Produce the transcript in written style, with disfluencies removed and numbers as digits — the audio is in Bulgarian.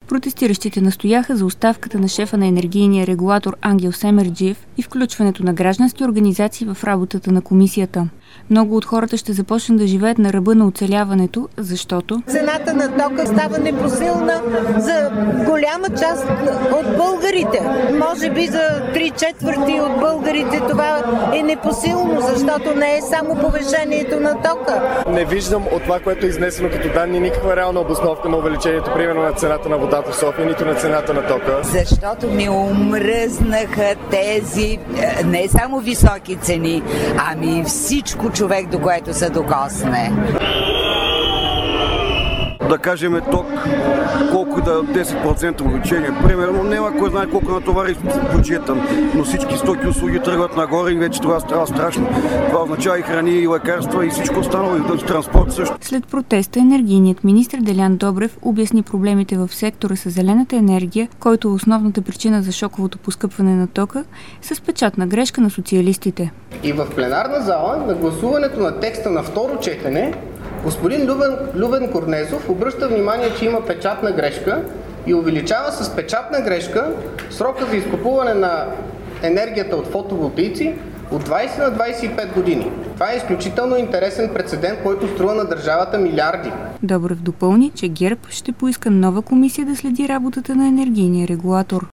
Протестиращите настояха за оставката на шефа на енергийния регулатор Ангел Семерджиев и включването на граждански организации в работата на комисията. Много от хората ще започнат да живеят на ръба на оцеляването, защото цената на тока става непосилна за голяма част от българите. Може би за 3/4 от българите това е непосилно, защото не е само повишението на тока. Не виждам от това, което е изнесено като данни, никаква реална обосновка на увеличението, примерно на цената на водата в София, нито на цената на тока. Защото ми омръзнаха тези не само високи цени, ами всичко човек, до което се докосне. Да кажем ток, колко да 10% увеличение. Примерно няма кой знае колко натовари бюджета, но всички стоки услуги тръгват нагоре и вече това става страшно. Това означава и храни, и лекарства, и всичко останало, и транспорт също. След протеста енергийният министр Делян Добрев обясни проблемите в сектора с зелената енергия, който е основната причина за шоковото поскъпване на тока, с печатна грешка на социалистите. И в пленарна зала на гласуването на текста на второ четене господин Любен Корнезов обръща внимание, че има печатна грешка и увеличава с печатна грешка срока за изкупуване на енергията от фотоволтаици от 20 на 25 години. Това е изключително интересен прецедент, който струва на държавата милиарди. Добрев допълни, че ГЕРБ ще поиска нова комисия да следи работата на енергийния регулатор.